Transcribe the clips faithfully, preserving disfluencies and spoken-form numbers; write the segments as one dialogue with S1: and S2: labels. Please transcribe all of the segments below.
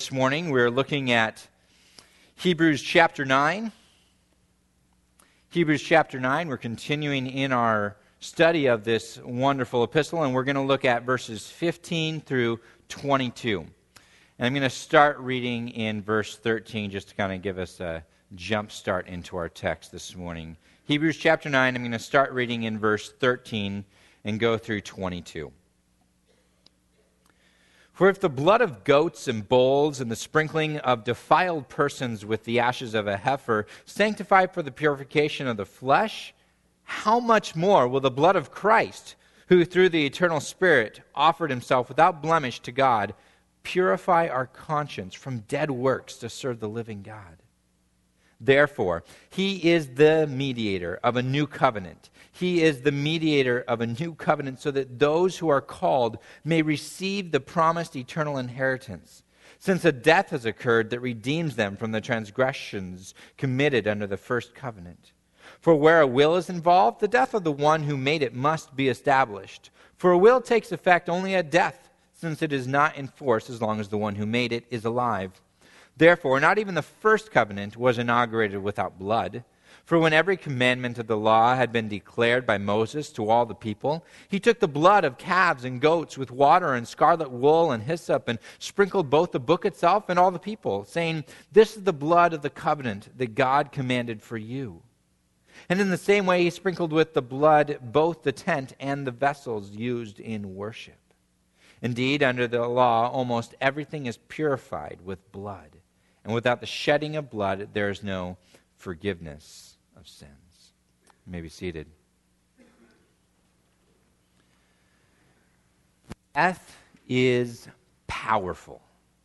S1: This morning we're looking at Hebrews chapter nine. Hebrews chapter nine, we're continuing in our study of this wonderful epistle, and we're going to look at verses fifteen through twenty-two. And I'm going to start reading in verse thirteen just to kind of give us a jump start into our text this morning. Hebrews chapter nine, I'm going to start reading in verse thirteen and go through twenty-two. For if the blood of goats and bulls and the sprinkling of defiled persons with the ashes of a heifer sanctify for the purification of the flesh, how much more will the blood of Christ, who through the eternal Spirit offered himself without blemish to God, purify our conscience from dead works to serve the living God? Therefore, he is the mediator of a new covenant. He is the mediator of a new covenant so that those who are called may receive the promised eternal inheritance, since a death has occurred that redeems them from the transgressions committed under the first covenant. For where a will is involved, the death of the one who made it must be established. For a will takes effect only at death, since it is not in force as long as the one who made it is alive. Therefore, not even the first covenant was inaugurated without blood. For when every commandment of the law had been declared by Moses to all the people, he took the blood of calves and goats with water and scarlet wool and hyssop and sprinkled both the book itself and all the people, saying, "This is the blood of the covenant that God commanded for you." And in the same way he sprinkled with the blood both the tent and the vessels used in worship. Indeed, under the law, almost everything is purified with blood. And without the shedding of blood, there is no forgiveness of sins. You may be seated. Death is powerful.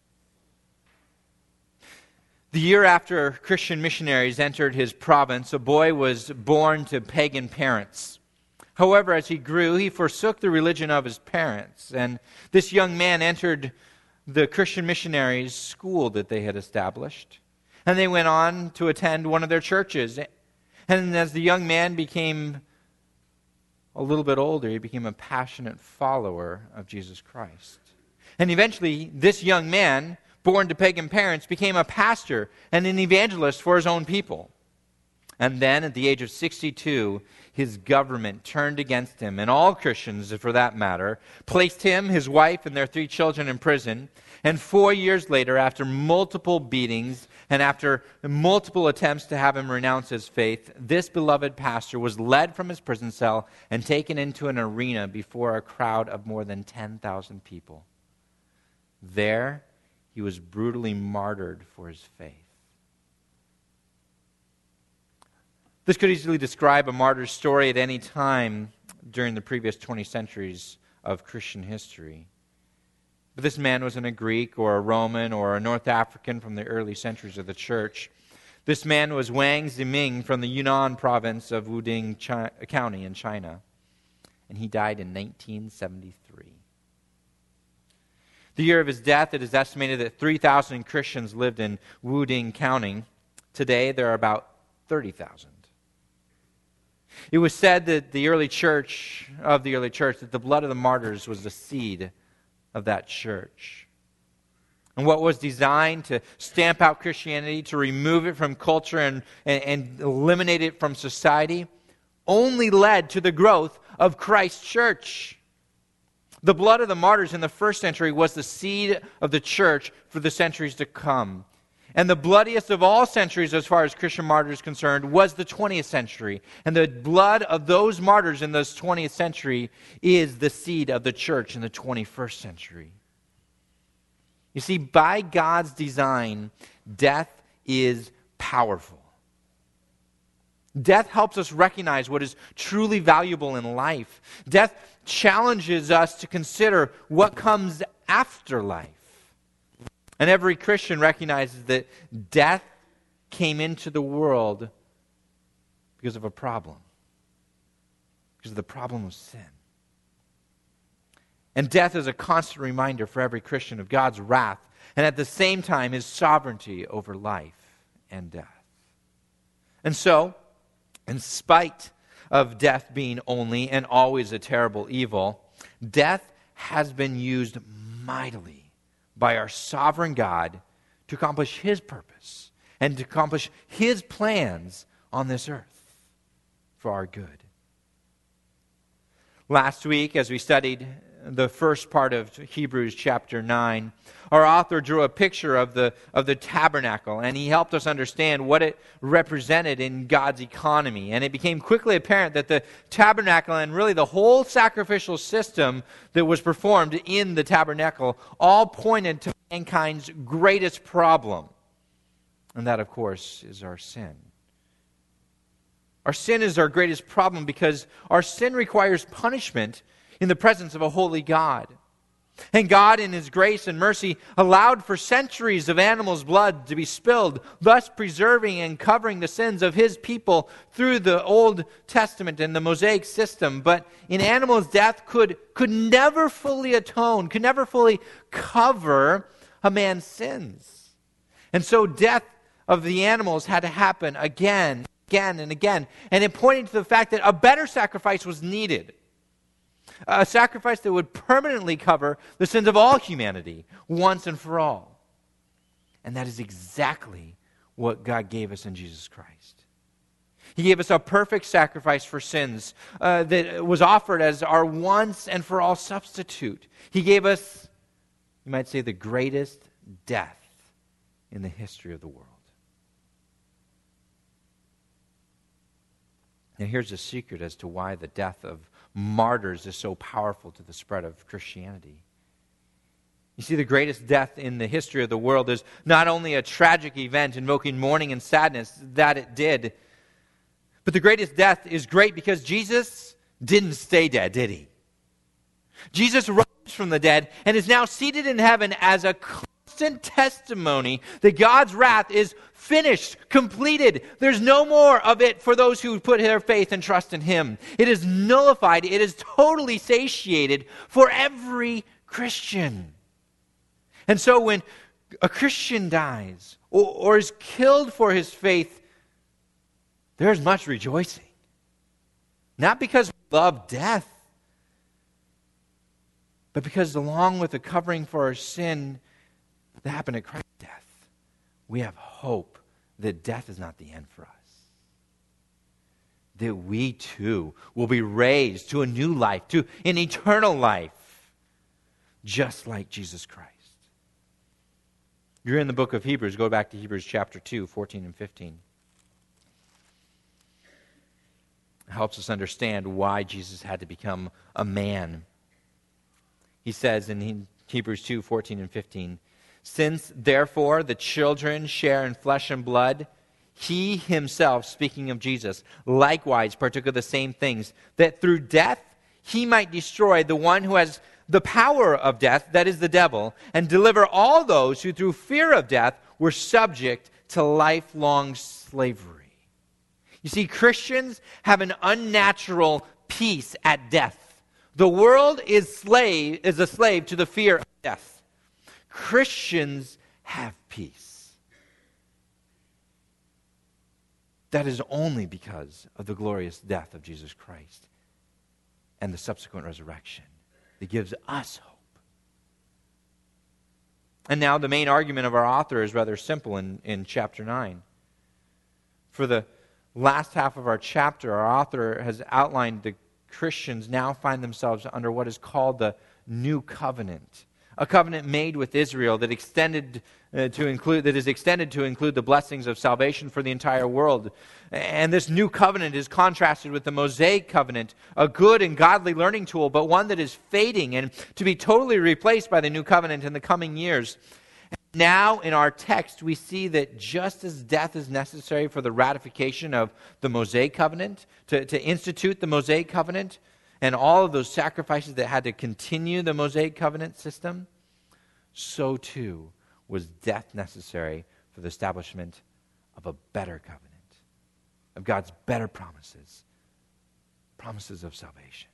S1: The year after Christian missionaries entered his province, a boy was born to pagan parents. However, as he grew, he forsook the religion of his parents, and this young man entered the Christian missionaries' school that they had established. And they went on to attend one of their churches. And as the young man became a little bit older, he became a passionate follower of Jesus Christ. And eventually, this young man, born to pagan parents, became a pastor and an evangelist for his own people. And then, at the age of sixty-two, his government turned against him, and all Christians, for that matter, placed him, his wife, and their three children in prison. And four years later, after multiple beatings and after multiple attempts to have him renounce his faith, this beloved pastor was led from his prison cell and taken into an arena before a crowd of more than ten thousand people. There, he was brutally martyred for his faith. This could easily describe a martyr's story at any time during the previous twenty centuries of Christian history. But this man wasn't a Greek or a Roman or a North African from the early centuries of the church. This man was Wang Ziming from the Yunnan province of Wuding Chi- County in China. And he died in nineteen seventy-three. The year of his death, it is estimated that three thousand Christians lived in Wuding County. Today, there are about thirty thousand. It was said that the early church, of the early church, that the blood of the martyrs was the seed of that church. And what was designed to stamp out Christianity, to remove it from culture and, and, and eliminate it from society, only led to the growth of Christ's church. The blood of the martyrs in the first century was the seed of the church for the centuries to come. And the bloodiest of all centuries, as far as Christian martyrs concerned, was the twentieth century. And the blood of those martyrs in this twentieth century is the seed of the church in the twenty-first century. You see, by God's design, death is powerful. Death helps us recognize what is truly valuable in life. Death challenges us to consider what comes after life. And every Christian recognizes that death came into the world because of a problem. Because of the problem of sin. And death is a constant reminder for every Christian of God's wrath, and at the same time, his sovereignty over life and death. And so, in spite of death being only and always a terrible evil, death has been used mightily by our sovereign God to accomplish His purpose and to accomplish His plans on this earth for our good. Last week, as we studied the first part of Hebrews chapter nine, our author drew a picture of the, of the tabernacle, and he helped us understand what it represented in God's economy. And it became quickly apparent that the tabernacle and really the whole sacrificial system that was performed in the tabernacle all pointed to mankind's greatest problem. And that, of course, is our sin. Our sin is our greatest problem because our sin requires punishment in the presence of a holy God. And God, in His grace and mercy, allowed for centuries of animals' blood to be spilled, thus preserving and covering the sins of His people through the Old Testament and the Mosaic system. But in animals, death could, could never fully atone, could never fully cover a man's sins. And so death of the animals had to happen again, again, and again. And it pointed to the fact that a better sacrifice was needed. A sacrifice that would permanently cover the sins of all humanity once and for all. And that is exactly what God gave us in Jesus Christ. He gave us a perfect sacrifice for sins uh, that was offered as our once and for all substitute. He gave us, you might say, the greatest death in the history of the world. Now here's the secret as to why the death of martyrs is so powerful to the spread of Christianity. You see, the greatest death in the history of the world is not only a tragic event invoking mourning and sadness, that it did, but the greatest death is great because Jesus didn't stay dead, did He? Jesus rose from the dead and is now seated in heaven as a constant testimony that God's wrath is finished, completed. There's no more of it for those who put their faith and trust in Him. It is nullified. It is totally satiated for every Christian. And so when a Christian dies or, or is killed for his faith, there's much rejoicing. Not because we love death, but because along with the covering for our sin that happened at Christ's death, we have hope that death is not the end for us. That we too will be raised to a new life, to an eternal life, just like Jesus Christ. You're in the book of Hebrews. Go back to Hebrews chapter two, fourteen and fifteen. It helps us understand why Jesus had to become a man. He says in Hebrews two, fourteen and fifteen, "Since, therefore, the children share in flesh and blood, He Himself," speaking of Jesus, "likewise partook of the same things, that through death He might destroy the one who has the power of death, that is the devil, and deliver all those who through fear of death were subject to lifelong slavery." You see, Christians have an unnatural peace at death. The world is slave is a slave to the fear of death. Christians have peace. That is only because of the glorious death of Jesus Christ and the subsequent resurrection that gives us hope. And now the main argument of our author is rather simple in, in chapter nine. For the last half of our chapter, our author has outlined the Christians now find themselves under what is called the New Covenant. A covenant made with Israel that extended uh, to include that is extended to include the blessings of salvation for the entire world. And this new covenant is contrasted with the Mosaic covenant, a good and godly learning tool, but one that is fading and to be totally replaced by the new covenant in the coming years. Now, in our text, we see that just as death is necessary for the ratification of the Mosaic covenant, to, to institute the Mosaic covenant, and all of those sacrifices that had to continue the Mosaic covenant system, so too was death necessary for the establishment of a better covenant, of God's better promises, promises of salvation.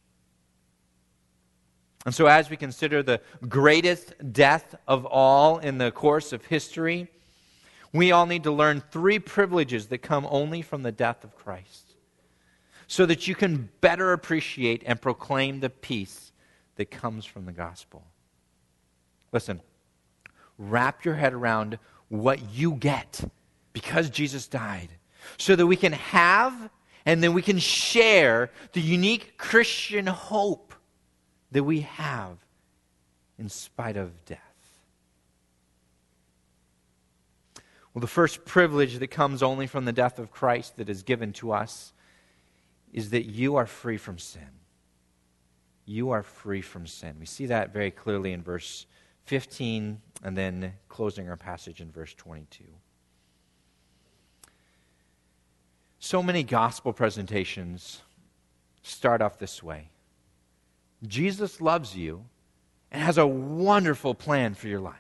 S1: And so as we consider the greatest death of all in the course of history, we all need to learn three privileges that come only from the death of Christ, so that you can better appreciate and proclaim the peace that comes from the gospel. Listen, wrap your head around what you get because Jesus died, so that we can have and then we can share the unique Christian hope that we have in spite of death. Well, the first privilege that comes only from the death of Christ that is given to us is that you are free from sin. You are free from sin. We see that very clearly in verse fifteen and then closing our passage in verse twenty-two. So many gospel presentations start off this way. Jesus loves you and has a wonderful plan for your life.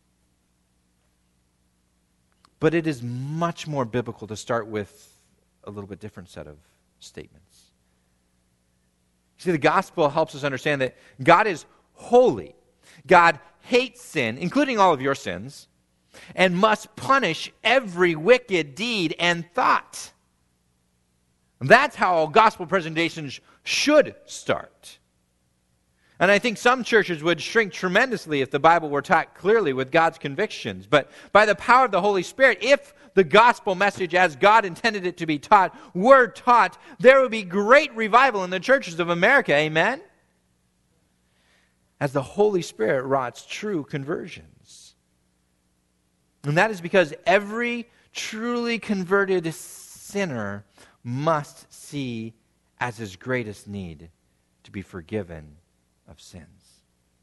S1: But it is much more biblical to start with a little bit different set of statements. See, the gospel helps us understand that God is holy. God hates sin, including all of your sins, and must punish every wicked deed and thought. That's how gospel presentations should start. And I think some churches would shrink tremendously if the Bible were taught clearly with God's convictions. But by the power of the Holy Spirit, if the gospel message as God intended it to be taught were taught, there would be great revival in the churches of America. Amen? As the Holy Spirit wrought true conversions. And that is because every truly converted sinner must see as his greatest need to be forgiven of sins.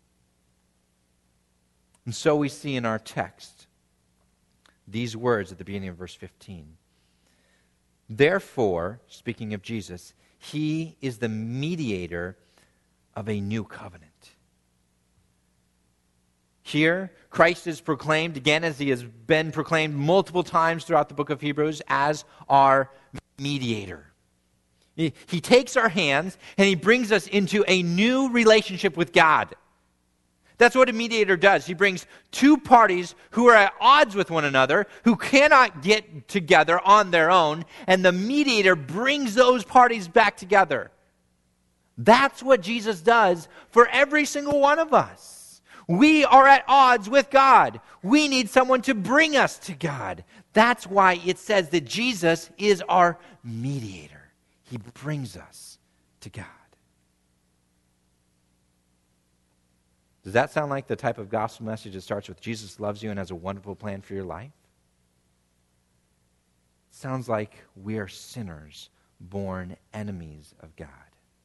S1: And so we see in our text these words at the beginning of verse fifteen. Therefore, speaking of Jesus, he is the mediator of a new covenant. Here, Christ is proclaimed, again as he has been proclaimed multiple times throughout the book of Hebrews, as our mediator. He, he takes our hands and he brings us into a new relationship with God. That's what a mediator does. He brings two parties who are at odds with one another, who cannot get together on their own, and the mediator brings those parties back together. That's what Jesus does for every single one of us. We are at odds with God. We need someone to bring us to God. That's why it says that Jesus is our mediator. He brings us to God. Does that sound like the type of gospel message that starts with Jesus loves you and has a wonderful plan for your life? It sounds like we are sinners born enemies of God.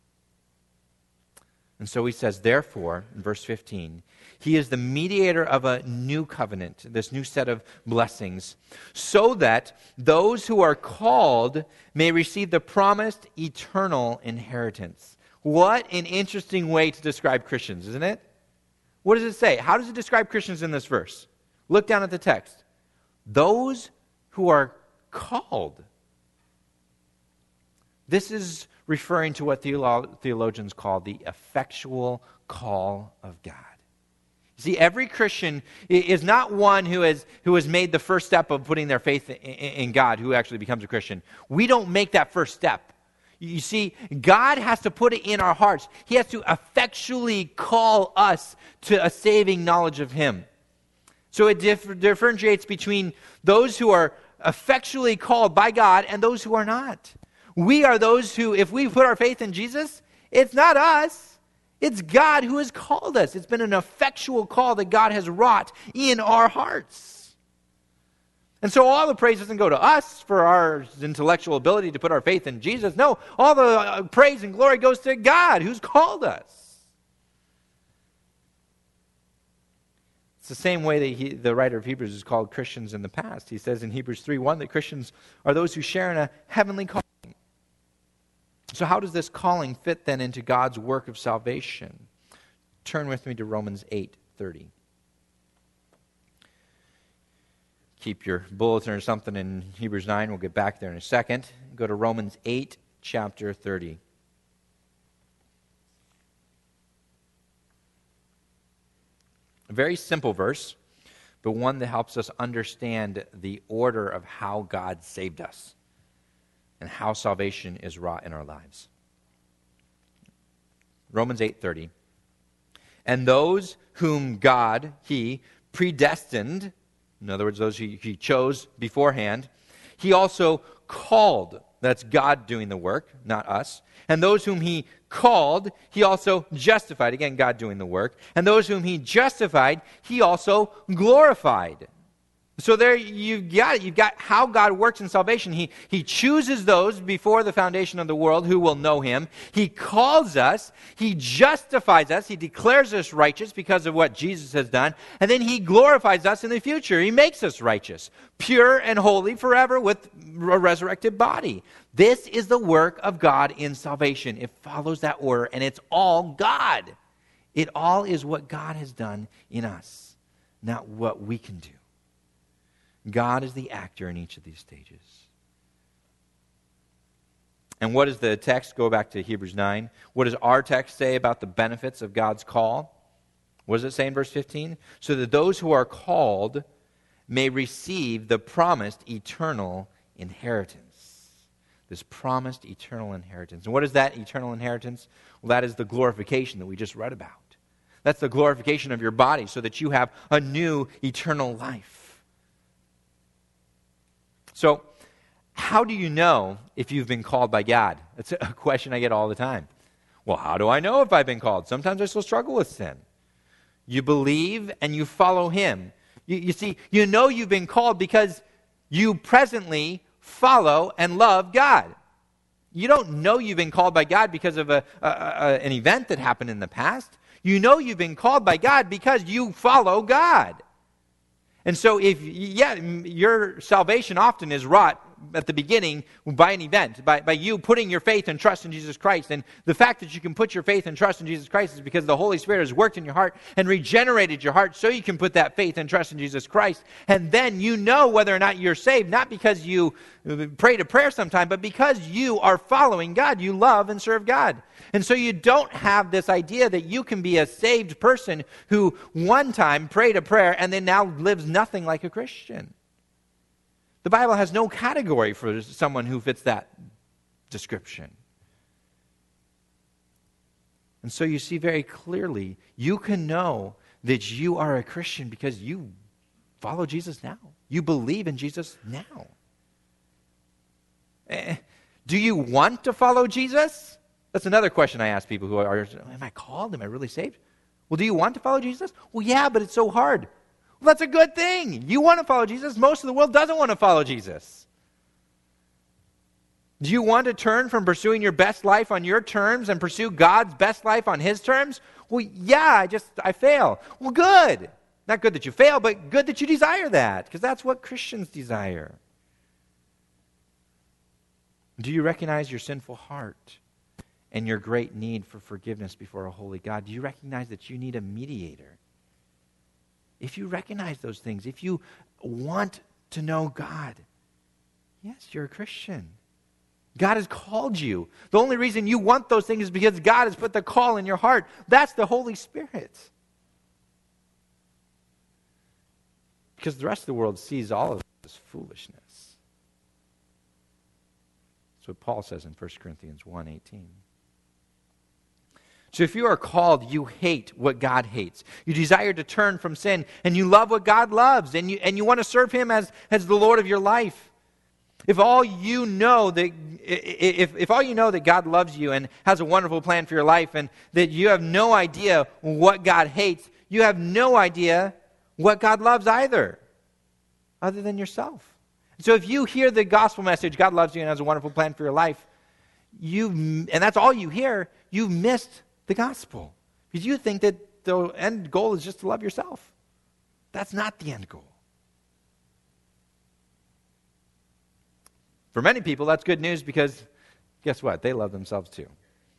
S1: And so he says, therefore, in verse fifteen, he is the mediator of a new covenant, this new set of blessings, so that those who are called may receive the promised eternal inheritance. What an interesting way to describe Christians, isn't it? What does it say? How does it describe Christians in this verse? Look down at the text. Those who are called. This is referring to what theolo- theologians call the effectual call of God. You see, every Christian is not one who has, who has made the first step of putting their faith in, in God who actually becomes a Christian. We don't make that first step. You see, God has to put it in our hearts. He has to effectually call us to a saving knowledge of Him. So it dif- differentiates between those who are effectually called by God and those who are not. We are those who, if we put our faith in Jesus, it's not us. It's God who has called us. It's been an effectual call that God has wrought in our hearts. And so all the praise doesn't go to us for our intellectual ability to put our faith in Jesus. No, all the uh, praise and glory goes to God who's called us. It's the same way that he, the writer of Hebrews has called Christians in the past. He says in Hebrews three one that Christians are those who share in a heavenly calling. So how does this calling fit then into God's work of salvation? Turn with me to Romans eight thirty. Keep your bulletin or something in Hebrews nine. We'll get back there in a second. Go to Romans eight, chapter thirty. A very simple verse, but one that helps us understand the order of how God saved us and how salvation is wrought in our lives. Romans eight thirty. And those whom God, He, predestined, in other words, those he, he chose beforehand. He also called. That's God doing the work, not us. And those whom he called, he also justified. Again, God doing the work. And those whom he justified, he also glorified. So there you've got it. You've got how God works in salvation. He, he chooses those before the foundation of the world who will know him. He calls us. He justifies us. He declares us righteous because of what Jesus has done. And then he glorifies us in the future. He makes us righteous, pure and holy forever with a resurrected body. This is the work of God in salvation. It follows that order, and it's all God. It all is what God has done in us, not what we can do. God is the actor in each of these stages. And what does the text, go back to Hebrews nine, what does our text say about the benefits of God's call? What does it say in verse fifteen? So that those who are called may receive the promised eternal inheritance. This promised eternal inheritance. And what is that eternal inheritance? Well, that is the glorification that we just read about. That's the glorification of your body so that you have a new eternal life. So, how do you know if you've been called by God? That's a question I get all the time. Well, how do I know if I've been called? Sometimes I still struggle with sin. You believe and you follow him. You, you see, you know you've been called because you presently follow and love God. You don't know you've been called by God because of a, a, a, an event that happened in the past. You know you've been called by God because you follow God. And so if, yeah, your salvation often is wrought at the beginning by an event, by, by you putting your faith and trust in Jesus Christ. And the fact that you can put your faith and trust in Jesus Christ is because the Holy Spirit has worked in your heart and regenerated your heart so you can put that faith and trust in Jesus Christ. And then you know whether or not you're saved, not because you pray to prayer sometime, but because you are following God. You love and serve God. And so you don't have this idea that you can be a saved person who one time prayed a prayer and then now lives nothing like a Christian. The Bible has no category for someone who fits that description. And so you see very clearly, you can know that you are a Christian because you follow Jesus now. You believe in Jesus now. Eh, do you want to follow Jesus? That's another question I ask people who are, am I called? Am I really saved? Well, do you want to follow Jesus? Well, yeah, but it's so hard. Well, that's a good thing. You want to follow Jesus. Most of the world doesn't want to follow Jesus. Do you want to turn from pursuing your best life on your terms and pursue God's best life on his terms? Well, yeah, I just, I fail. Well, good. Not good that you fail, but good that you desire that, because that's what Christians desire. Do you recognize your sinful heart and your great need for forgiveness before a holy God? Do you recognize that you need a mediator? If you recognize those things, if you want to know God, yes, you're a Christian. God has called you. The only reason you want those things is because God has put the call in your heart. That's the Holy Spirit. Because the rest of the world sees all of this foolishness. That's what Paul says in First Corinthians one eighteen. So if you are called, you hate what God hates. You desire to turn from sin, and you love what God loves, and you and you want to serve him as, as the Lord of your life. If all you know that if, if all you know that God loves you and has a wonderful plan for your life, and that you have no idea what God hates, you have no idea what God loves either, other than yourself. So if you hear the gospel message, God loves you and has a wonderful plan for your life, you and that's all you hear, you've missed the gospel. Because you think that the end goal is just to love yourself. That's not the end goal. For many people, that's good news because guess what? They love themselves too.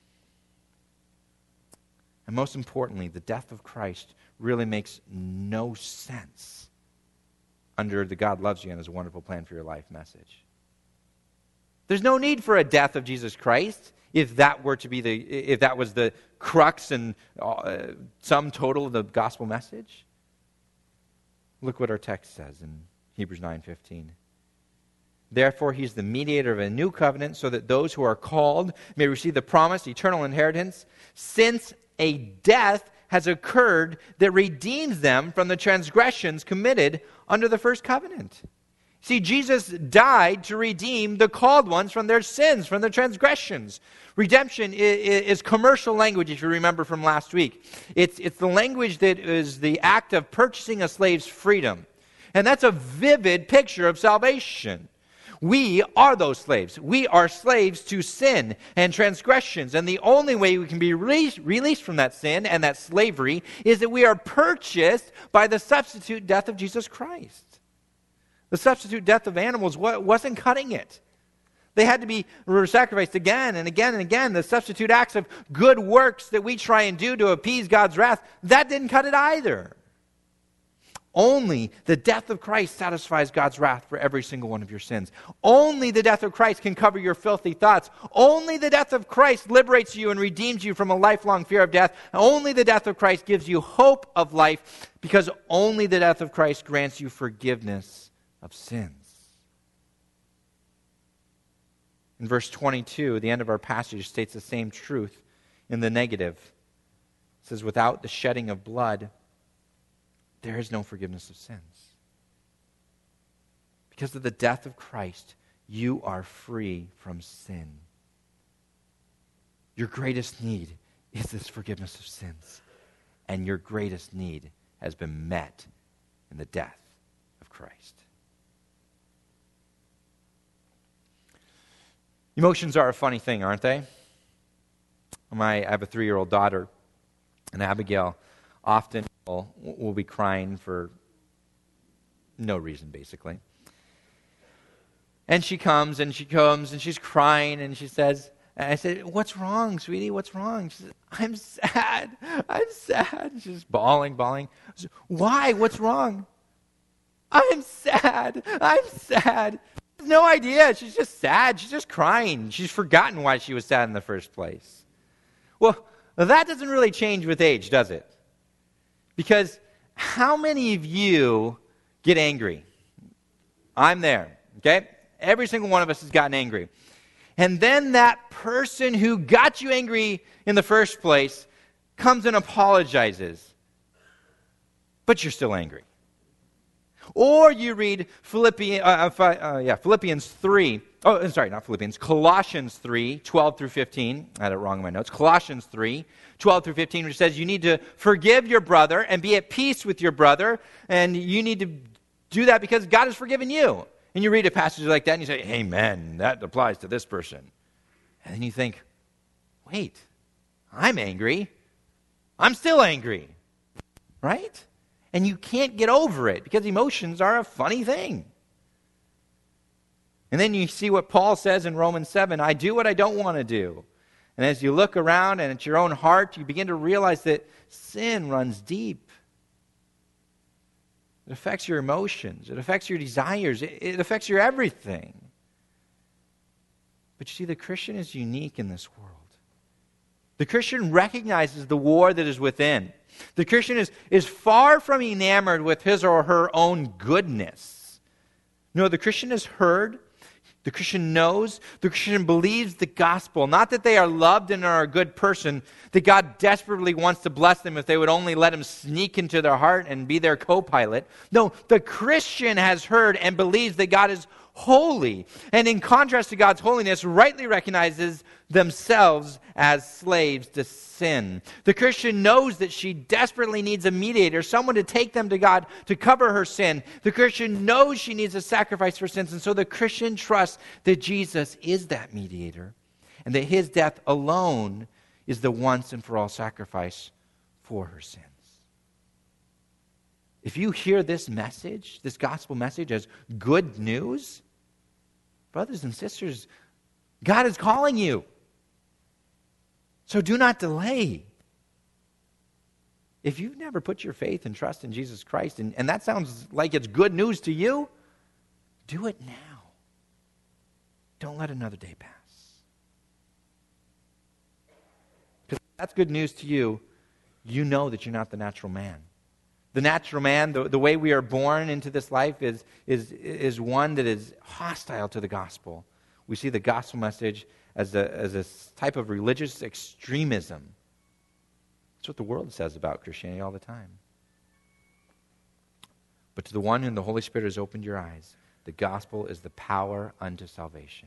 S1: And most importantly, the death of Christ really makes no sense under the God loves you and has a wonderful plan for your life message. There's no need for a death of Jesus Christ if that were to be the, if that was the crux and uh, sum total of the gospel message. Look what our text says in Hebrews nine fifteen. Therefore, he's the mediator of a new covenant so that those who are called may receive the promised eternal inheritance, since a death has occurred that redeems them from the transgressions committed under the first covenant. See, Jesus died to redeem the called ones from their sins, from their transgressions. Redemption is, is commercial language, if you remember from last week. It's, it's the language that is the act of purchasing a slave's freedom. And that's a vivid picture of salvation. We are those slaves. We are slaves to sin and transgressions. And the only way we can be released, released from that sin and that slavery is that we are purchased by the substitute death of Jesus Christ. The substitute death of animals wasn't cutting it. They had to be sacrificed again and again and again. The substitute acts of good works that we try and do to appease God's wrath, that didn't cut it either. Only the death of Christ satisfies God's wrath for every single one of your sins. Only the death of Christ can cover your filthy thoughts. Only the death of Christ liberates you and redeems you from a lifelong fear of death. Only the death of Christ gives you hope of life, because only the death of Christ grants you forgiveness of sins. In verse twenty-two, the end of our passage states the same truth in the negative. It says, without the shedding of blood, there is no forgiveness of sins. Because of the death of Christ, you are free from sin. Your greatest need is this forgiveness of sins. And your greatest need has been met in the death of Christ. Emotions are a funny thing, aren't they? My, I have a three-year-old daughter, and Abigail often will, will be crying for no reason, basically. And she comes, and she comes, and she's crying, and she says, and I said, what's wrong, sweetie? What's wrong? She says, I'm sad. I'm sad. She's just bawling, bawling. I said, why? What's wrong? I'm sad. I'm sad. No idea. She's just sad. She's just crying. She's forgotten why she was sad in the first place. Well, that doesn't really change with age, does it? Because how many of you get angry? I'm there, okay? Every single one of us has gotten angry. And then that person who got you angry in the first place comes and apologizes. But you're still angry. Or you read Philippians, uh, uh, yeah, Philippians three. Oh, sorry, not Philippians. Colossians three, twelve through fifteen. I had it wrong in my notes. Colossians three, twelve through fifteen, which says you need to forgive your brother and be at peace with your brother. And you need to do that because God has forgiven you. And you read a passage like that and you say, amen, that applies to this person. And then you think, wait, I'm angry. I'm still angry. Right? And you can't get over it because emotions are a funny thing. And then you see what Paul says in Romans seven, I do what I don't want to do. And as you look around and at your own heart, you begin to realize that sin runs deep. It affects your emotions. It affects your desires. It, it affects your everything. But you see, the Christian is unique in this world. The Christian recognizes the war that is within. The Christian is, is far from enamored with his or her own goodness. No, the Christian has heard, the Christian knows, the Christian believes the gospel. Not that they are loved and are a good person, that God desperately wants to bless them if they would only let him sneak into their heart and be their co-pilot. No, the Christian has heard and believes that God is holy, and in contrast to God's holiness, rightly recognizes themselves as slaves to sin. The Christian knows that she desperately needs a mediator, someone to take them to God to cover her sin. The Christian knows she needs a sacrifice for sins, and so the Christian trusts that Jesus is that mediator, and that his death alone is the once and for all sacrifice for her sins. If you hear this message, this gospel message, as good news, brothers and sisters, God is calling you. So do not delay. If you've never put your faith and trust in Jesus Christ, and, and that sounds like it's good news to you, do it now. Don't let another day pass. Because if that's good news to you, you know that you're not the natural man. The natural man, the, the way we are born into this life is, is, is one that is hostile to the gospel. We see the gospel message as a, as a type of religious extremism. That's what the world says about Christianity all the time. But to the one whom the Holy Spirit has opened your eyes, the gospel is the power unto salvation.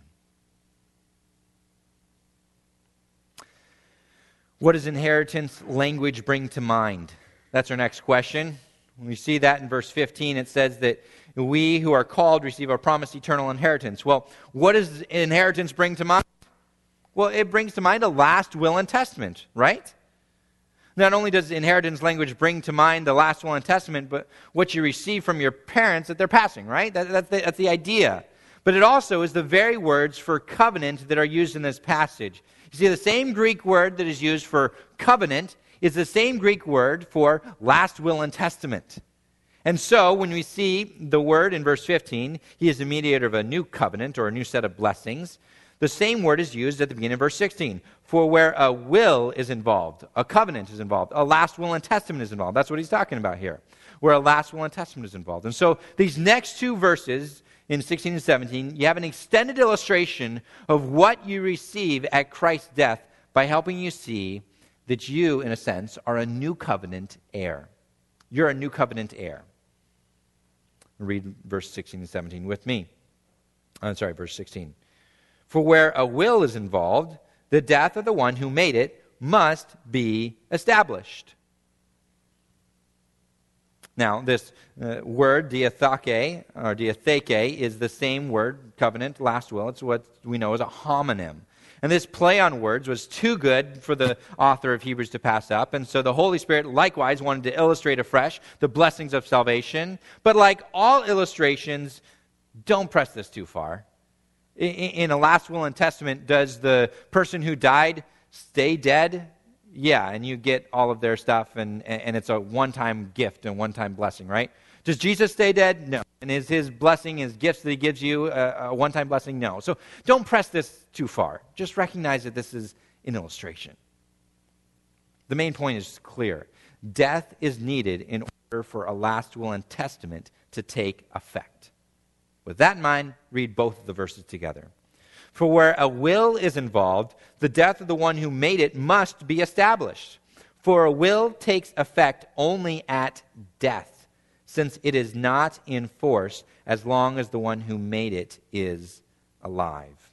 S1: What does inheritance language bring to mind? That's our next question. When we see that in verse fifteen, it says that we who are called receive our promised eternal inheritance. Well, what does inheritance bring to mind? Well, it brings to mind a last will and testament, right? Not only does inheritance language bring to mind the last will and testament, but what you receive from your parents that they're passing, right? That, that's, the, that's the idea. But it also is the very words for covenant that are used in this passage. You see, the same Greek word that is used for covenant is the same Greek word for last will and testament. And so, when we see the word in verse fifteen, he is the mediator of a new covenant or a new set of blessings, the same word is used at the beginning of verse sixteen. For where a will is involved, a covenant is involved, a last will and testament is involved. That's what he's talking about here, where a last will and testament is involved. And so, these next two verses in sixteen and seventeen, you have an extended illustration of what you receive at Christ's death by helping you see that you, in a sense, are a new covenant heir. You're a new covenant heir. Read verse sixteen and seventeen with me. I'm sorry, verse sixteen. For where a will is involved, the death of the one who made it must be established. Now, this uh, word, diatheke, or diatheke, is the same word, covenant, last will. It's what we know as a homonym. And this play on words was too good for the author of Hebrews to pass up. And so the Holy Spirit likewise wanted to illustrate afresh the blessings of salvation. But like all illustrations, don't press this too far. In, in a last will and testament, does the person who died stay dead? Yeah, and you get all of their stuff, and, and it's a one-time gift and one-time blessing, right? Does Jesus stay dead? No. And is his blessing, his gifts that he gives you a, a one-time blessing? No. So don't press this too far. Just recognize that this is an illustration. The main point is clear. Death is needed in order for a last will and testament to take effect. With that in mind, read both of the verses together. For where a will is involved, the death of the one who made it must be established. For a will takes effect only at death, since it is not in force as long as the one who made it is alive.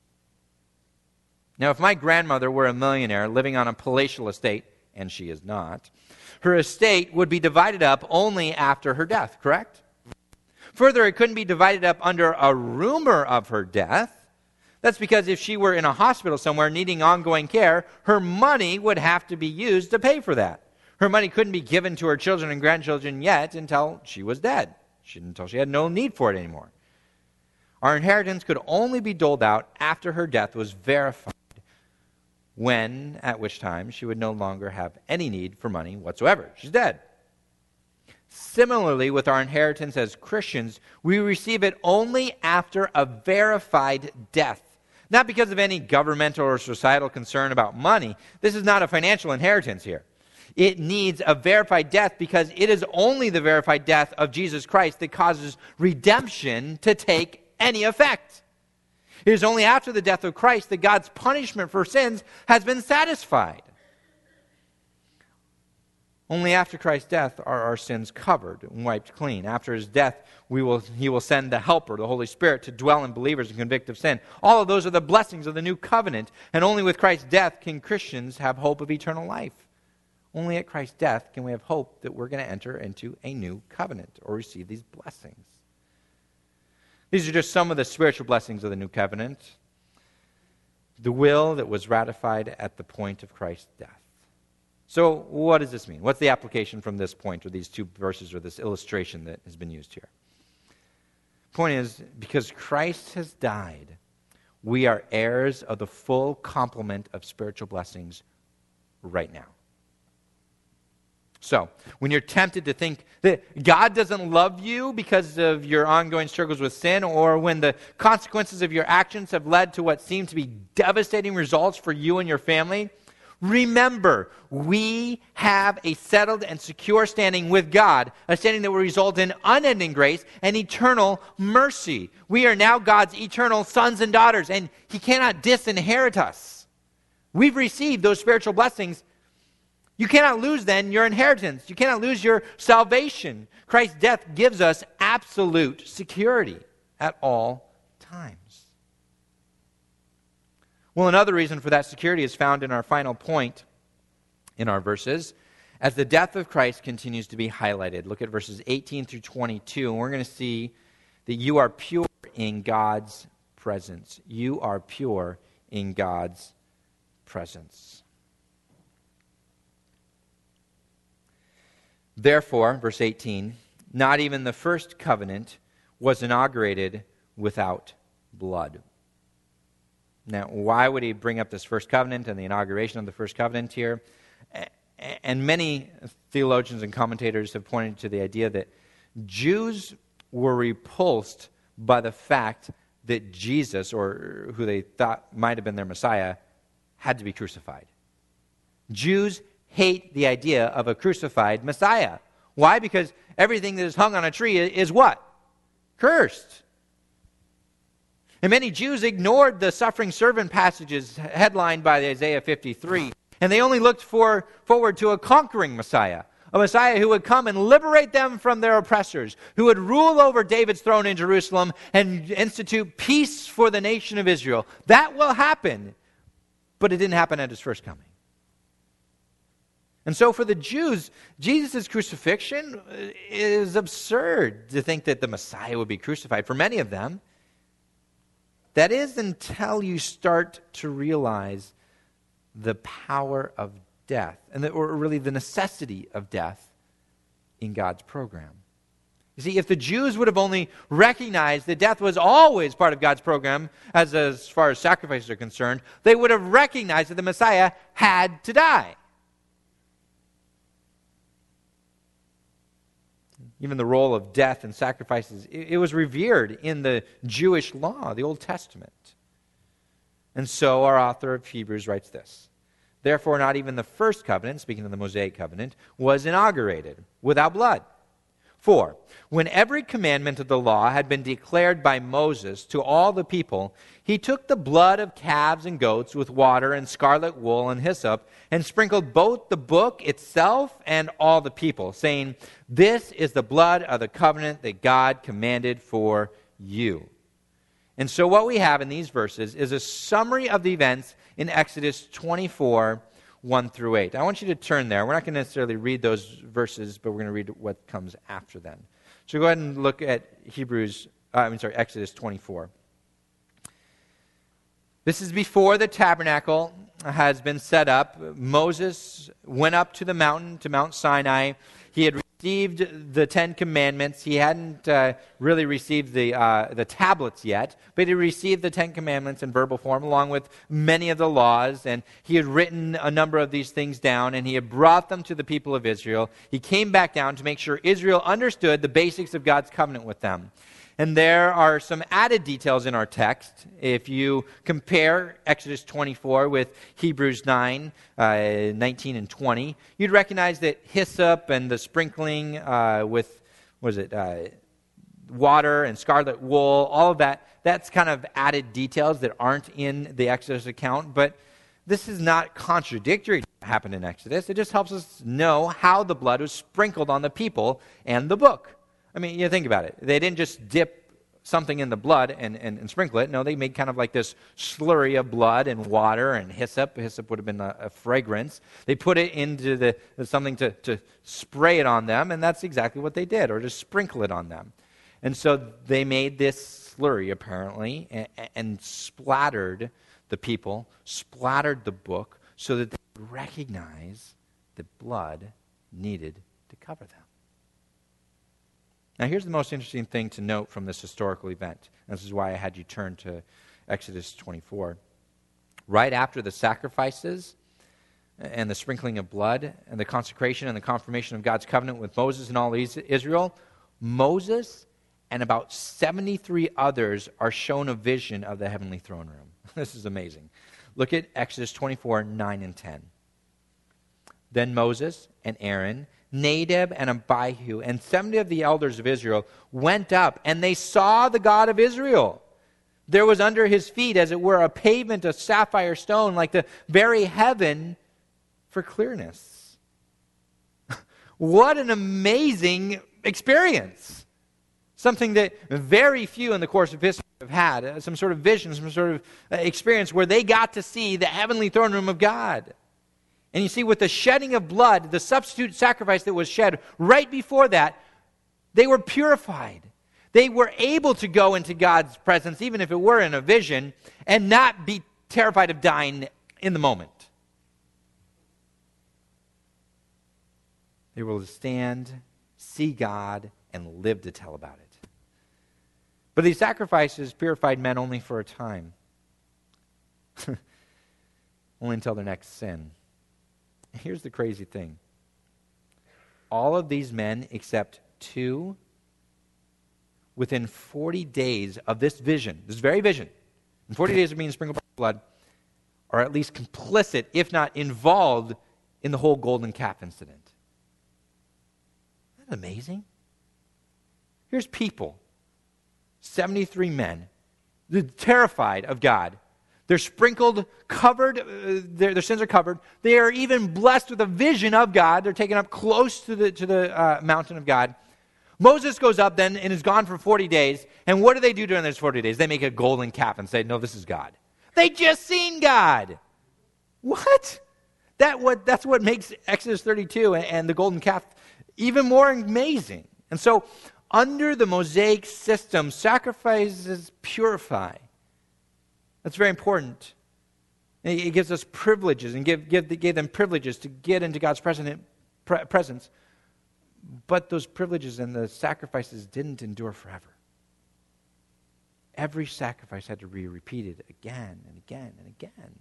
S1: Now, if my grandmother were a millionaire living on a palatial estate, and she is not, her estate would be divided up only after her death, correct? Further, it couldn't be divided up under a rumor of her death. That's because if she were in a hospital somewhere needing ongoing care, her money would have to be used to pay for that. Her money couldn't be given to her children and grandchildren yet until she was dead, she, until she had no need for it anymore. Our inheritance could only be doled out after her death was verified, when, at which time, she would no longer have any need for money whatsoever. She's dead. Similarly, with our inheritance as Christians, we receive it only after a verified death. Not because of any governmental or societal concern about money. This is not a financial inheritance here. It needs a verified death because it is only the verified death of Jesus Christ that causes redemption to take any effect. It is only after the death of Christ that God's punishment for sins has been satisfied. Only after Christ's death are our sins covered and wiped clean. After his death, we will, he will send the Helper, the Holy Spirit, to dwell in believers and convict of sin. All of those are the blessings of the new covenant. And only with Christ's death can Christians have hope of eternal life. Only at Christ's death can we have hope that we're going to enter into a new covenant or receive these blessings. These are just some of the spiritual blessings of the new covenant. The will that was ratified at the point of Christ's death. So what does this mean? What's the application from this point, or these two verses, or this illustration that has been used here? Point is, because Christ has died, we are heirs of the full complement of spiritual blessings right now. So, when you're tempted to think that God doesn't love you because of your ongoing struggles with sin, or when the consequences of your actions have led to what seem to be devastating results for you and your family, remember, we have a settled and secure standing with God, a standing that will result in unending grace and eternal mercy. We are now God's eternal sons and daughters, and he cannot disinherit us. We've received those spiritual blessings. You cannot lose then your inheritance. You cannot lose your salvation. Christ's death gives us absolute security at all times. Well, another reason for that security is found in our final point in our verses, as the death of Christ continues to be highlighted. Look at verses eighteen through twenty-two, and we're going to see that you are pure in God's presence. You are pure in God's presence. Therefore, verse eighteen, not even the first covenant was inaugurated without blood. Now, why would he bring up this first covenant and the inauguration of the first covenant here? And many theologians and commentators have pointed to the idea that Jews were repulsed by the fact that Jesus, or who they thought might have been their Messiah, had to be crucified. Jews hate the idea of a crucified Messiah. Why? Because everything that is hung on a tree is what? Cursed. And many Jews ignored the suffering servant passages headlined by Isaiah fifty-three, and they only looked for, forward to a conquering Messiah, a Messiah who would come and liberate them from their oppressors, who would rule over David's throne in Jerusalem and institute peace for the nation of Israel. That will happen, but it didn't happen at his first coming. And so for the Jews, Jesus' crucifixion is absurd to think that the Messiah would be crucified. For many of them, that is until you start to realize the power of death, and the, or really the necessity of death in God's program. You see, if the Jews would have only recognized that death was always part of God's program, as, as far as sacrifices are concerned, they would have recognized that the Messiah had to die. Even the role of death and sacrifices, it, it was revered in the Jewish law, the Old Testament. And so our author of Hebrews writes this: therefore, not even the first covenant, speaking of the Mosaic covenant, was inaugurated without blood. For when every commandment of the law had been declared by Moses to all the people, he took the blood of calves and goats with water and scarlet wool and hyssop, and sprinkled both the book itself and all the people, saying, this is the blood of the covenant that God commanded for you. And so what we have in these verses is a summary of the events in Exodus twenty-four, one through eight. I want you to turn there. We're not going to necessarily read those verses, but we're going to read what comes after them. So go ahead and look at Hebrews, uh, I'm sorry, Exodus twenty-four. This is before the tabernacle has been set up. Moses went up to the mountain, to Mount Sinai. He had received the Ten Commandments. He hadn't uh, really received the uh, the tablets yet, but he received the Ten Commandments in verbal form along with many of the laws, and he had written a number of these things down, and he had brought them to the people of Israel. He came back down to make sure Israel understood the basics of God's covenant with them. And there are some added details in our text. If you compare Exodus twenty-four with Hebrews nine, uh, nineteen and twenty, you'd recognize that hyssop and the sprinkling uh, with, what is it, uh, water and scarlet wool, all of that, that's kind of added details that aren't in the Exodus account. But this is not contradictory to what happened in Exodus. It just helps us know how the blood was sprinkled on the people and the book. I mean, you think about it. They didn't just dip something in the blood and, and, and sprinkle it. No, they made kind of like this slurry of blood and water and hyssop. Hyssop would have been a, a fragrance. They put it into the something to, to spray it on them, and that's exactly what they did, or to sprinkle it on them. And so they made this slurry, apparently, and, and splattered the people, splattered the book, so that they would recognize that blood needed to cover them. Now, here's the most interesting thing to note from this historical event. This is why I had you turn to Exodus twenty-four. Right after the sacrifices and the sprinkling of blood and the consecration and the confirmation of God's covenant with Moses and all Israel, Moses and about seventy-three others are shown a vision of the heavenly throne room. This is amazing. Look at Exodus twenty-four, nine and ten. Then Moses and Aaron, Nadab and Abihu, and seventy of the elders of Israel went up, and they saw the God of Israel. There was under his feet, as it were, a pavement of sapphire stone, like the very heaven for clearness. What an amazing experience. Something that very few in the course of history have had. Uh, some sort of vision, some sort of uh, experience where they got to see the heavenly throne room of God. And you see, with the shedding of blood, the substitute sacrifice that was shed right before that, they were purified. They were able to go into God's presence, even if it were in a vision, and not be terrified of dying in the moment. They will stand, see God, and live to tell about it. But these sacrifices purified men only for a time. Only until their next sin. Here's the crazy thing. All of these men, except two, within forty days of this vision, this very vision, in forty days of being sprinkled by blood, are at least complicit, if not involved, in the whole golden calf incident. Isn't that amazing? Here's people, seventy-three men, they're terrified of God. They're sprinkled, covered, uh, their, their sins are covered. They are even blessed with a vision of God. They're taken up close to the, to the uh, mountain of God. Moses goes up then and is gone for forty days. And what do they do during those forty days? They make a golden calf and say, no, this is God. They just seen God. What? That what? That's what makes Exodus thirty-two and, and the golden calf even more amazing. And so, under the Mosaic system, sacrifices purify. That's very important. It gives us privileges and give, give, gave them privileges to get into God's presence. But those privileges and the sacrifices didn't endure forever. Every sacrifice had to be repeated again and again and again.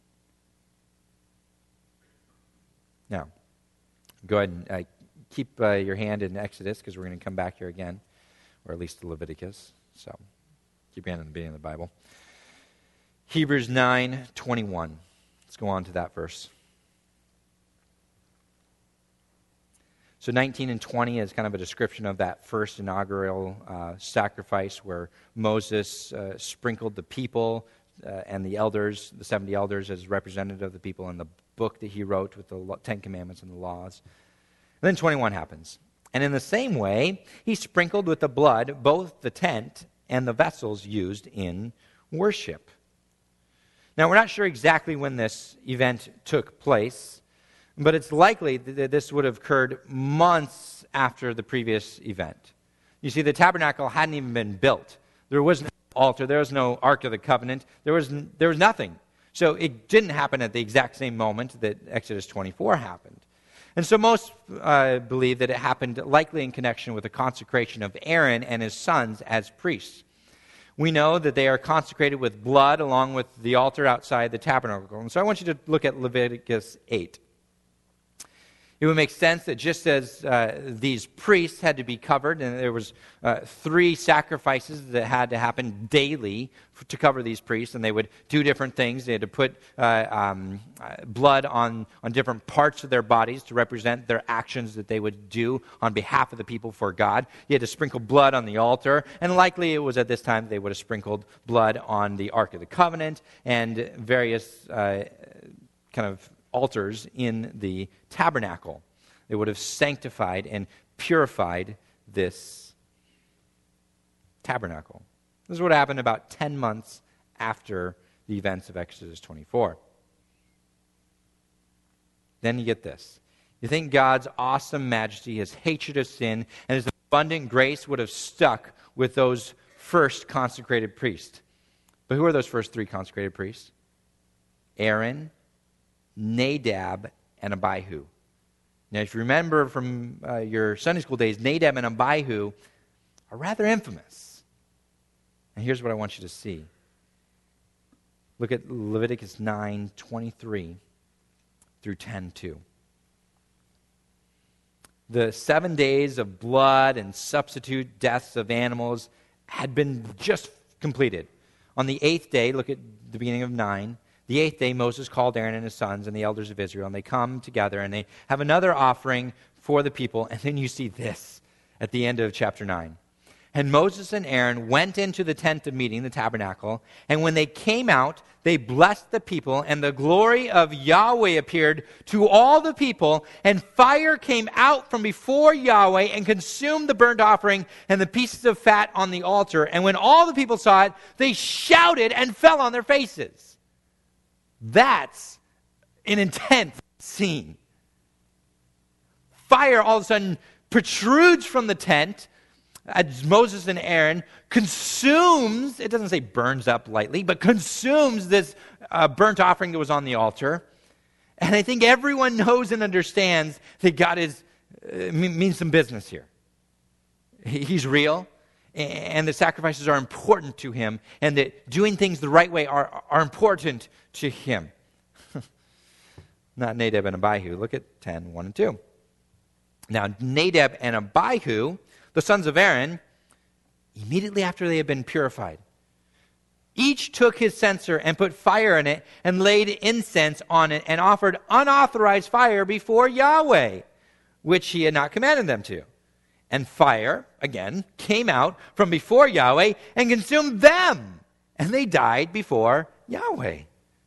S1: Now, go ahead and uh, keep uh, your hand in Exodus, because we're going to come back here again, or at least to Leviticus. So, keep your hand in the beginning of the Bible. Hebrews nine twenty-one. Let's go on to that verse. So nineteen and twenty is kind of a description of that first inaugural uh, sacrifice where Moses uh, sprinkled the people uh, and the elders, the seventy elders, as representative of the people in the book that he wrote with the Ten Commandments and the laws. And then twenty-one happens. And in the same way, he sprinkled with the blood both the tent and the vessels used in worship. Now, we're not sure exactly when this event took place, but it's likely that this would have occurred months after the previous event. You see, the tabernacle hadn't even been built. There was no altar. There was no Ark of the Covenant. There was, there was nothing. So it didn't happen at the exact same moment that Exodus twenty-four happened. And so most uh, believe that it happened likely in connection with the consecration of Aaron and his sons as priests. We know that they are consecrated with blood along with the altar outside the tabernacle. And so I want you to look at Leviticus eight. It would make sense that just as uh, these priests had to be covered, and there was uh, three sacrifices that had to happen daily f- to cover these priests, and they would do different things. They had to put uh, um, uh, blood on, on different parts of their bodies to represent their actions that they would do on behalf of the people for God. You had to sprinkle blood on the altar, and likely it was at this time they would have sprinkled blood on the Ark of the Covenant and various uh, kind of altars in the tabernacle. They would have sanctified and purified this tabernacle. This is what happened about ten months after the events of Exodus twenty-four. Then you get this. You think God's awesome majesty, his hatred of sin, and his abundant grace would have stuck with those first consecrated priests. But who are those first three consecrated priests? Aaron, Nadab, and Abihu. Now, if you remember from uh, your Sunday school days, Nadab and Abihu are rather infamous. And here's what I want you to see. Look at Leviticus nine twenty-three through ten two. The seven days of blood and substitute deaths of animals had been just completed. On the eighth day, look at the beginning of nine, the eighth day, Moses called Aaron and his sons and the elders of Israel, and they come together and they have another offering for the people. And then you see this at the end of chapter nine. And Moses and Aaron went into the tent of meeting, the tabernacle, and when they came out, they blessed the people, and the glory of Yahweh appeared to all the people, and fire came out from before Yahweh and consumed the burnt offering and the pieces of fat on the altar. And when all the people saw it, they shouted and fell on their faces. That's an intense scene. Fire all of a sudden protrudes from the tent as Moses and Aaron consumes, it doesn't say burns up lightly, but consumes this uh, burnt offering that was on the altar. And I think everyone knows and understands that God is uh, means some business here. He, he's real, and the sacrifices are important to him, and that doing things the right way are, are important to him. Not Nadab and Abihu. Look at ten, one and two. Now, Nadab and Abihu, the sons of Aaron, immediately after they had been purified, each took his censer and put fire in it and laid incense on it and offered unauthorized fire before Yahweh, which he had not commanded them to. And fire, again, came out from before Yahweh and consumed them, and they died before Yahweh.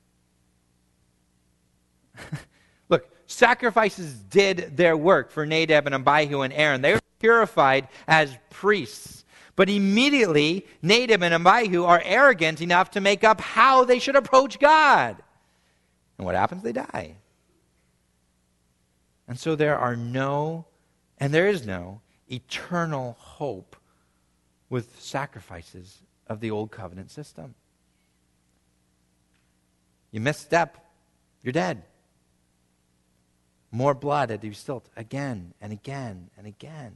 S1: Look, sacrifices did their work for Nadab and Abihu and Aaron. They were purified as priests. But immediately, Nadab and Abihu are arrogant enough to make up how they should approach God. And what happens? They die. And so there are no, and there is no, eternal hope with sacrifices of the old covenant system. You misstep, you're dead. More blood at you still again and again and again.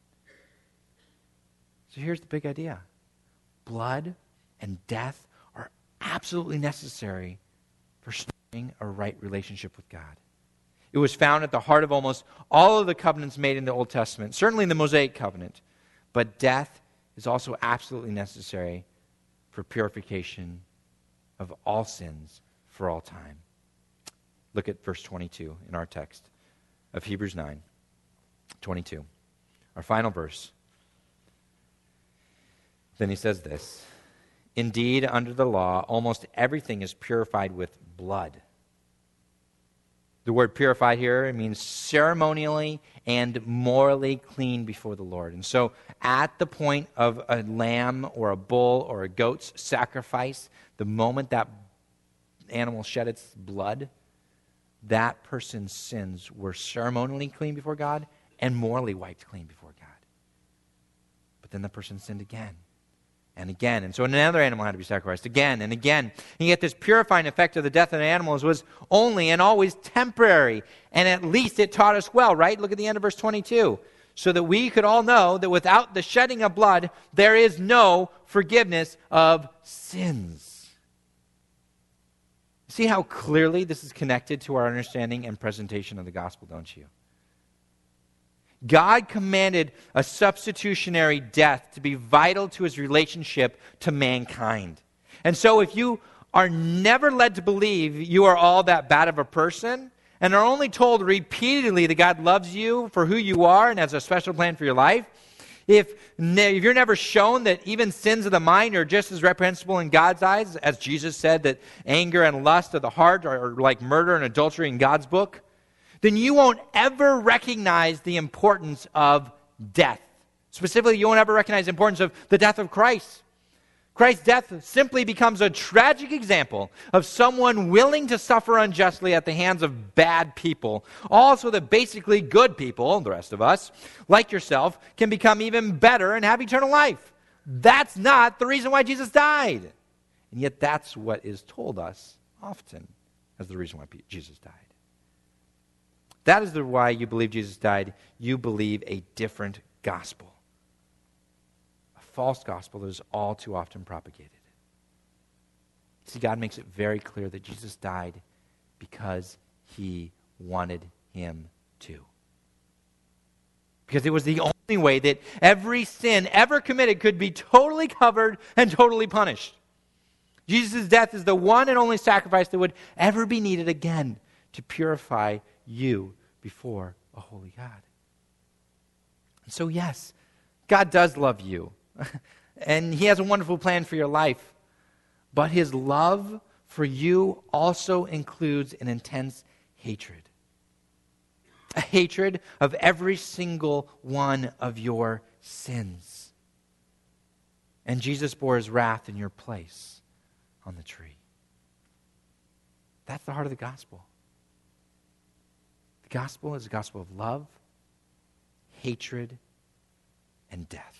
S1: So here's the big idea. Blood and death are absolutely necessary for starting a right relationship with God. It was found at the heart of almost all of the covenants made in the Old Testament, certainly the Mosaic covenant. But death is also absolutely necessary for purification of all sins for all time. Look at verse twenty-two in our text of Hebrews nine, twenty-two. Our final verse. Then he says this, "Indeed, under the law, almost everything is purified with blood." The word purified here, it means ceremonially and morally clean before the Lord. And so at the point of a lamb or a bull or a goat's sacrifice, the moment that animal shed its blood, that person's sins were ceremonially clean before God and morally wiped clean before God. But then the person sinned again and again. And so another animal had to be sacrificed again and again. And yet this purifying effect of the death of the animals was only and always temporary. And at least it taught us well, right? Look at the end of verse twenty-two. So that we could all know that without the shedding of blood, there is no forgiveness of sins. See how clearly this is connected to our understanding and presentation of the gospel, don't you? God commanded a substitutionary death to be vital to his relationship to mankind. And so if you are never led to believe you are all that bad of a person and are only told repeatedly that God loves you for who you are and has a special plan for your life, if, ne- if you're never shown that even sins of the mind are just as reprehensible in God's eyes, as Jesus said that anger and lust of the heart are, are like murder and adultery in God's book, then you won't ever recognize the importance of death. Specifically, you won't ever recognize the importance of the death of Christ. Christ's death simply becomes a tragic example of someone willing to suffer unjustly at the hands of bad people, all so that basically good people, the rest of us, like yourself, can become even better and have eternal life. That's not the reason why Jesus died. And yet that's what is told us often as the reason why Jesus died. That is the why you believe Jesus died. You believe a different gospel. A false gospel that is all too often propagated. See, God makes it very clear that Jesus died because he wanted him to. Because it was the only way that every sin ever committed could be totally covered and totally punished. Jesus' death is the one and only sacrifice that would ever be needed again to purify you before a holy God. And so yes, God does love you And he has a wonderful plan for your life. But his love for you also includes an intense hatred. A hatred of every single one of your sins. And Jesus bore his wrath in your place on the tree. That's the heart of the gospel. The gospel is a gospel of love, hatred, and death.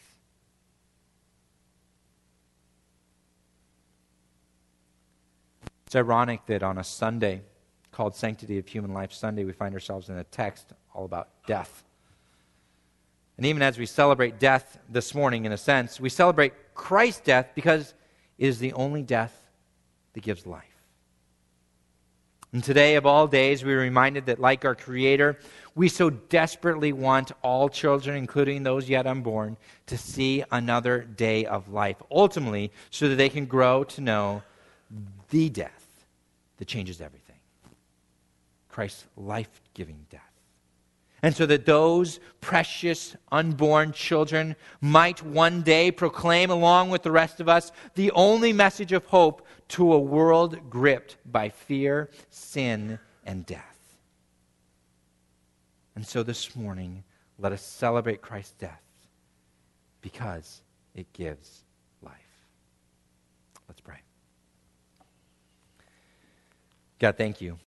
S1: It's ironic that on a Sunday called Sanctity of Human Life Sunday, we find ourselves in a text all about death. And even as we celebrate death this morning, in a sense, we celebrate Christ's death because it is the only death that gives life. And today, of all days, we are reminded that, like our Creator, we so desperately want all children, including those yet unborn, to see another day of life, ultimately, so that they can grow to know the death that changes everything. Christ's life-giving death. And so that those precious unborn children might one day proclaim, along with the rest of us, the only message of hope to a world gripped by fear, sin, and death. And so this morning, let us celebrate Christ's death because it gives life. Let's pray. God, thank you